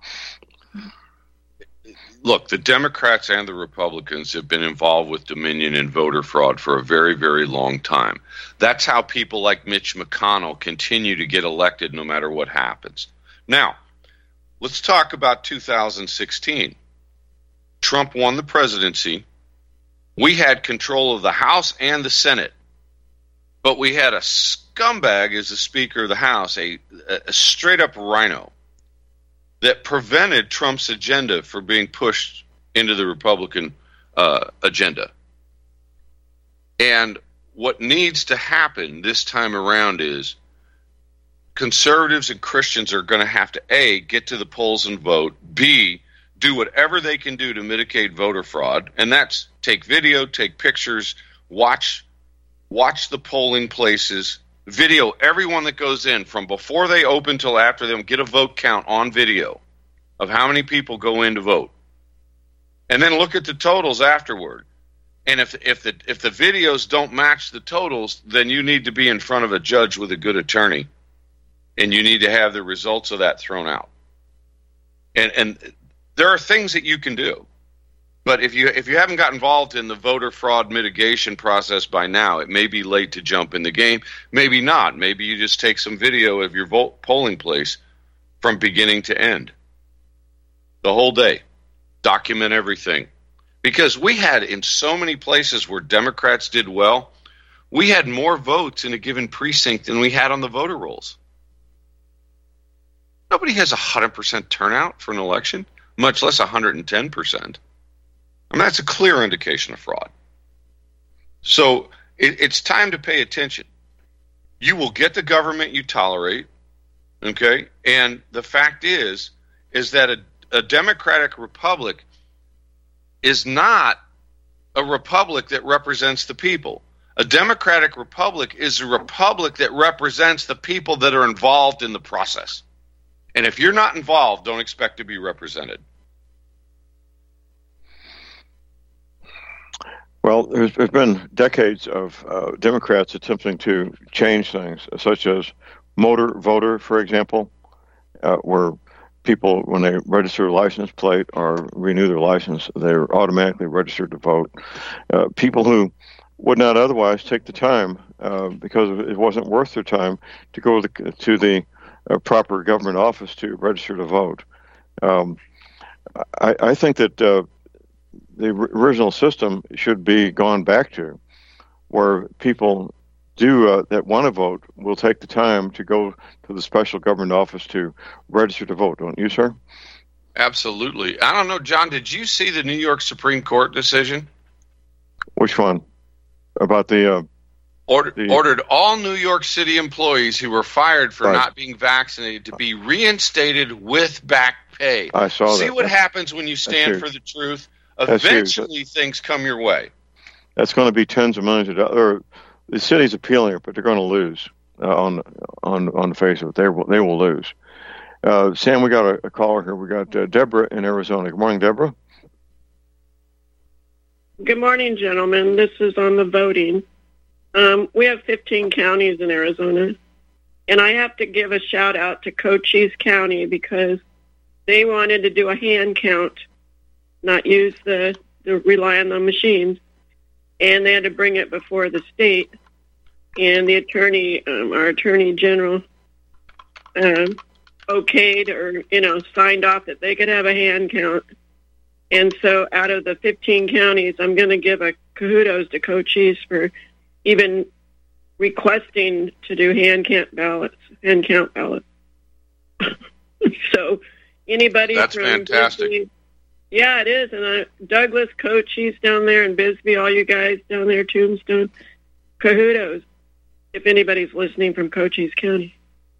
Look, the Democrats and the Republicans have been involved with Dominion and voter fraud for a very, very long time. That's how people like Mitch McConnell continue to get elected no matter what happens. Now, let's talk about two thousand sixteen. Trump won the presidency. We had control of the House and the Senate, but we had a scumbag as the Speaker of the House, a, a straight-up rhino, that prevented Trump's agenda from being pushed into the Republican uh, agenda. And what needs to happen this time around is conservatives and Christians are going to have to, A, get to the polls and vote, B, do whatever they can do to mitigate voter fraud, and that's take video, take pictures, watch watch the polling places, video everyone that goes in from before they open till after them, get a vote count on video of how many people go in to vote. And then look at the totals afterward. And if if the if the videos don't match the totals, then you need to be in front of a judge with a good attorney, and you need to have the results of that thrown out. And and there are things that you can do. But if you if you haven't got involved in the voter fraud mitigation process by now, it may be late to jump in the game. Maybe not. Maybe you just take some video of your vote polling place from beginning to end. The whole day. Document everything. Because we had in so many places where Democrats did well, we had more votes in a given precinct than we had on the voter rolls. Nobody has one hundred percent turnout for an election, much less one hundred ten percent. I mean, that's a clear indication of fraud. So it, it's time to pay attention. You will get the government you tolerate, okay? And the fact is, is that a, a democratic republic is not a republic that represents the people. A democratic republic is a republic that represents the people that are involved in the process. And if you're not involved, don't expect to be represented. Well, there's, there's been decades of uh, Democrats attempting to change things, such as motor voter, for example, uh, where people, when they register a license plate or renew their license, they're automatically registered to vote. Uh, people who would not otherwise take the time uh, because it wasn't worth their time to go to the, to the uh, proper government office to register to vote. Um, I, I think that uh, the original system should be gone back to, where people do uh, that want to vote will take the time to go to the special government office to register to vote. Don't you, sir? Absolutely. I don't know, John, did you see the New York Supreme Court decision? Which one? About the... Uh, Order, the ordered all New York City employees who were fired for right. not being vaccinated to be reinstated with back pay. I saw See that. what That's, happens when you stand for the truth. That's Eventually, huge. things come your way. That's going to be tens of millions of dollars. The city's appealing it, but they're going to lose uh, on on on the face of it. They will they will lose. Uh, Sam, we got a, a caller here. We got uh, Deborah in Arizona. Good morning, Deborah. Good morning, gentlemen. This is on the voting. Um, we have fifteen counties in Arizona, and I have to give a shout out to Cochise County because they wanted to do a hand count, not use the, the rely on the machines, and they had to bring it before the state. And the attorney, um, our attorney general, um, okayed or you know signed off that they could have a hand count. And so, out of the fifteen counties, I'm going to give a kudos to Cochise for even requesting to do hand count ballots, hand count ballots. So, anybody That's from fantastic. Bisbee, yeah, it is. And uh, Douglas, Cochise down there, and Bisbee, all you guys down there, Tombstone, kudos. If anybody's listening from Cochise County,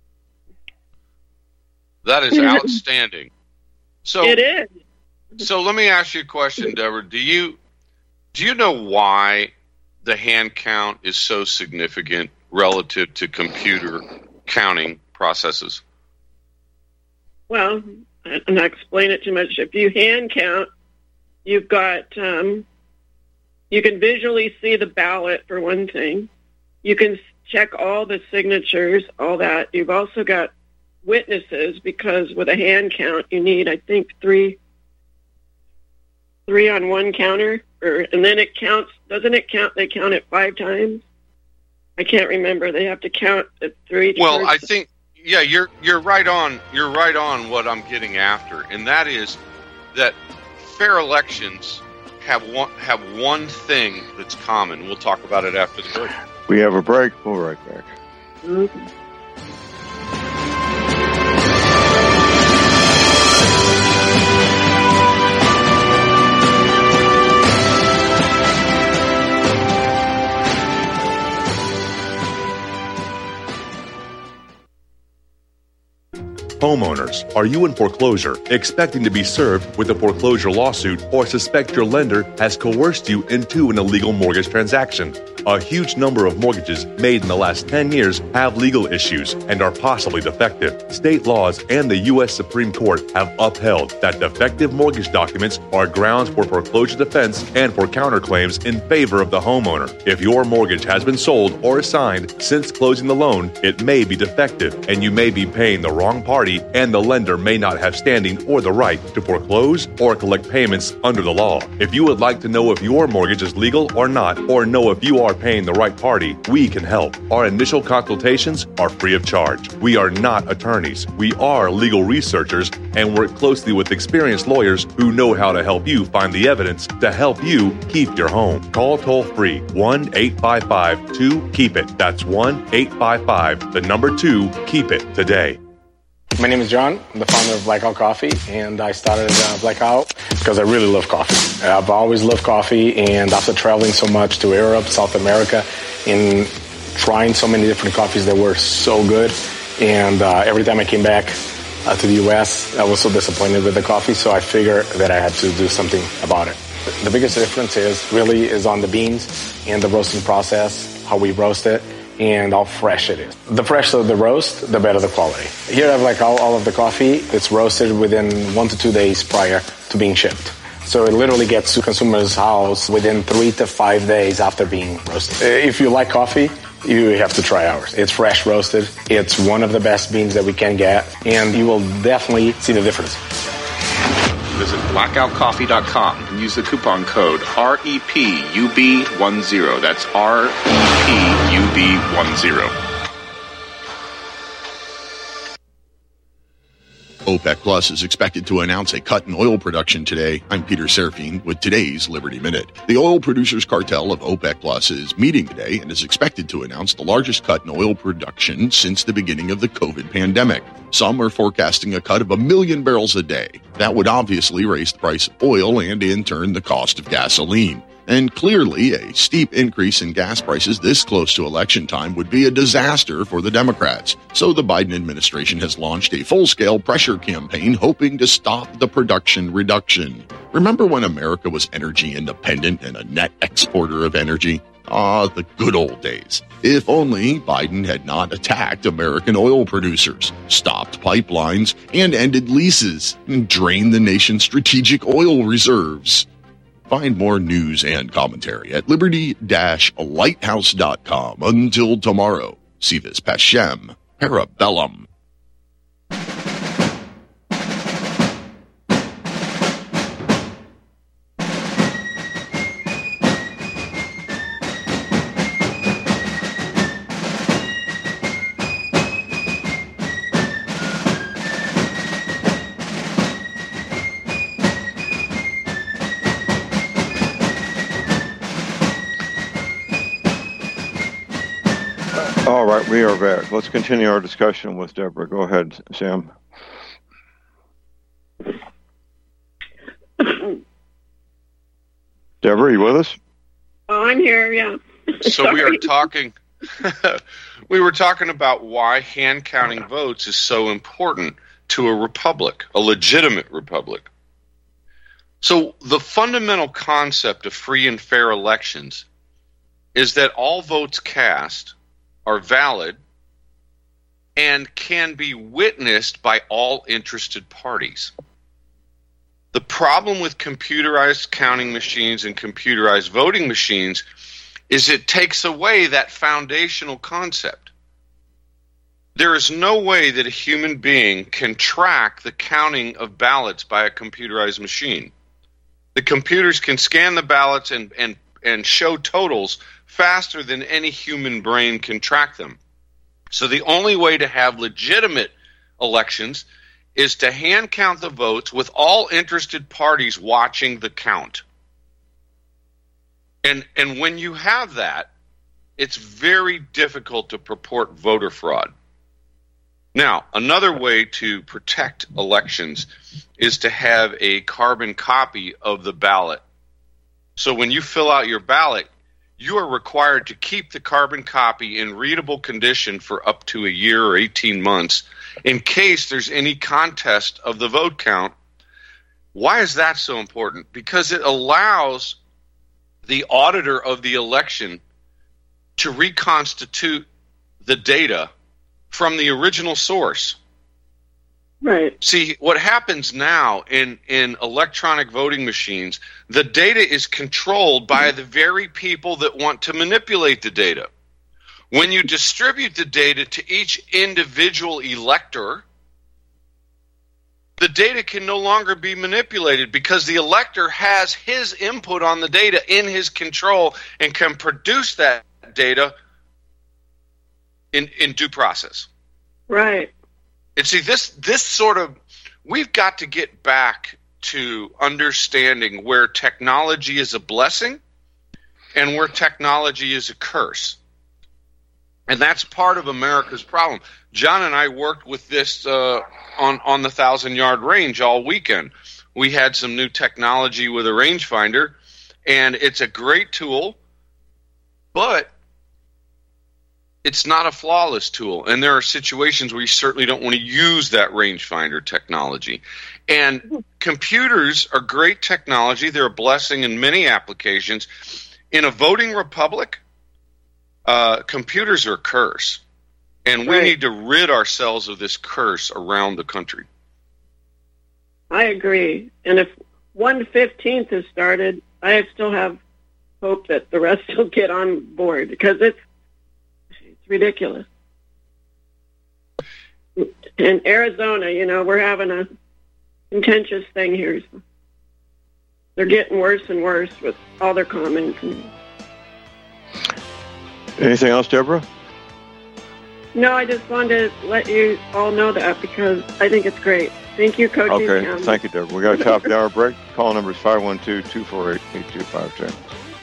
That is outstanding. So it is. So let me ask you a question, Deborah. Do you do you know why the hand count is so significant relative to computer counting processes? Well, I'm not explaining it too much. If you hand count, you've got, um, you can visually see the ballot for one thing. You can check all the signatures, all that. You've also got witnesses, because with a hand count, you need, I think, three, three on one counter, or, and then it counts, doesn't it count, they count it five times? I can't remember. They have to count at three. Well, I think, yeah, you're you're right on. You're right on what I'm getting after, and that is that fair elections have one have one thing that's common. We'll talk about it after the break. We have a break. We'll be right back. Mm-hmm. Homeowners, are you in foreclosure, expecting to be served with a foreclosure lawsuit, or suspect your lender has coerced you into an illegal mortgage transaction? A huge number of mortgages made in the last ten years have legal issues and are possibly defective. State laws and the U S Supreme Court have upheld that defective mortgage documents are grounds for foreclosure defense and for counterclaims in favor of the homeowner. If your mortgage has been sold or assigned since closing the loan, it may be defective and you may be paying the wrong party, and the lender may not have standing or the right to foreclose or collect payments under the law. If you would like to know if your mortgage is legal or not, or know if you are paying the right party, we can help. Our initial consultations are free of charge. We are not attorneys. We are legal researchers and work closely with experienced lawyers who know how to help you find the evidence to help you keep your home. Call toll free one eight five five two keep it. That's one eight five five, the number two, keep it today. My name is John. I'm the founder of Blackout Coffee, and I started uh, Blackout because I really love coffee. I've always loved coffee, and after traveling so much to Europe, South America, and trying so many different coffees that were so good, and uh, every time I came back uh, to the U S, I was so disappointed with the coffee, so I figured that I had to do something about it. The biggest difference is really is on the beans and the roasting process, how we roast it, and how fresh it is. The fresher the roast, the better the quality. Here I have like all, all of the coffee. It's roasted within one to two days prior to being shipped. So it literally gets to consumer's house within three to five days after being roasted. If you like coffee, you have to try ours. It's fresh roasted. It's one of the best beans that we can get, and you will definitely see the difference. Visit blackout coffee dot com and use the coupon code R E P U B ten. That's R E P U B ten. OPEC Plus is expected to announce a cut in oil production today. I'm Peter Serafine with today's Liberty Minute. The oil producers cartel of OPEC Plus is meeting today and is expected to announce the largest cut in oil production since the beginning of the COVID pandemic. Some are forecasting a cut of a million barrels a day. That would obviously raise the price of oil and, in turn, the cost of gasoline. And clearly, a steep increase in gas prices this close to election time would be a disaster for the Democrats. So the Biden administration has launched a full-scale pressure campaign hoping to stop the production reduction. Remember when America was energy independent and a net exporter of energy? Ah, the good old days. If only Biden had not attacked American oil producers, stopped pipelines, and ended leases, and drained the nation's strategic oil reserves. Find more news and commentary at liberty dash lighthouse dot com. Until tomorrow, si vis pacem, parabellum. All right, we are back. Let's continue our discussion with Deborah. Go ahead, Sam. Deborah, are you with us? Oh, I'm here, yeah. So we are talking we were talking about why hand counting votes is so important to a republic, a legitimate republic. So the fundamental concept of free and fair elections is that all votes cast are valid and can be witnessed by all interested parties. The problem with computerized counting machines and computerized voting machines is it takes away that foundational concept. There is no way that a human being can track the counting of ballots by a computerized machine. The computers can scan the ballots and, and, and show totals faster than any human brain can track them. So the only way to have legitimate elections is to hand count the votes with all interested parties watching the count. And and when you have that, it's very difficult to purport voter fraud. Now, another way to protect elections is to have a carbon copy of the ballot. So when you fill out your ballot, you are required to keep the carbon copy in readable condition for up to a year or eighteen months in case there's any contest of the vote count. Why is that so important? Because it allows the auditor of the election to reconstitute the data from the original source. Right. See, what happens now in, in electronic voting machines, the data is controlled by the very people that want to manipulate the data. When you distribute the data to each individual elector, the data can no longer be manipulated because the elector has his input on the data in his control and can produce that data in, in due process. Right. And see, this this sort of, we've got to get back to understanding where technology is a blessing and where technology is a curse. And that's part of America's problem. John and I worked with this uh, on, on the thousand-yard range all weekend. We had some new technology with a rangefinder, and it's a great tool, but it's not a flawless tool. And there are situations where you certainly don't want to use that rangefinder technology. And computers are great technology. They're a blessing in many applications. In a voting republic, uh, computers are a curse. And we Right. need to rid ourselves of this curse around the country. I agree. And if one fifteenth has started, I still have hope that the rest will get on board because it's it's ridiculous. In Arizona, you know, we're having a contentious thing here. So they're getting worse and worse with all their comments. And... Anything else, Deborah? No, I just wanted to let you all know that because I think it's great. Thank you, Coach. Okay, Easton. thank you, Deborah. We got a top of the hour break. Call number is five one two, two four eight, eight two five two.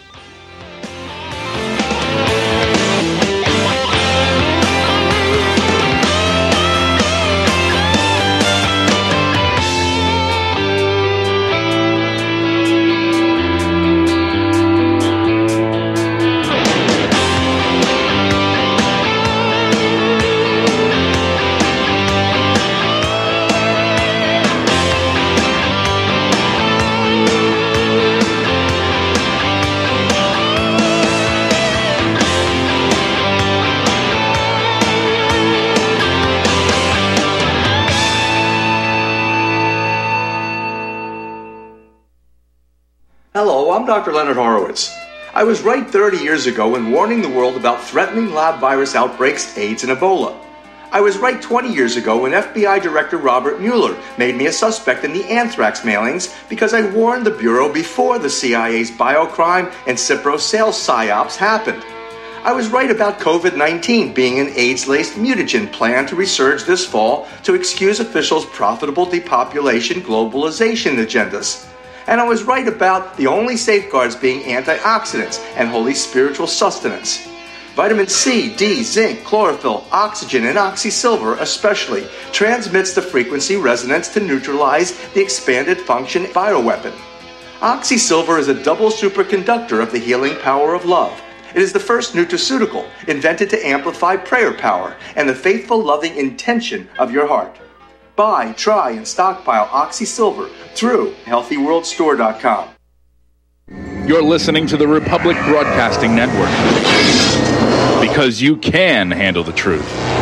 Hello, I'm Doctor Leonard Horowitz. I was right thirty years ago in warning the world about threatening lab virus outbreaks, AIDS, and Ebola. I was right twenty years ago when F B I Director Robert Mueller made me a suspect in the anthrax mailings because I warned the Bureau before the C I A's biocrime and Cipro sales psyops happened. I was right about COVID nineteen being an AIDS-laced mutagen planned to resurge this fall to excuse officials' profitable depopulation globalization agendas. And I was right about the only safeguards being antioxidants and holy spiritual sustenance. Vitamin C, D, zinc, chlorophyll, oxygen, and oxysilver especially transmits the frequency resonance to neutralize the expanded function bioweapon. Oxysilver is a double superconductor of the healing power of love. It is the first nutraceutical invented to amplify prayer power and the faithful loving intention of your heart. Buy, try, and stockpile Oxysilver through healthy world store dot com. You're listening to the Republic Broadcasting Network. Because you can handle the truth.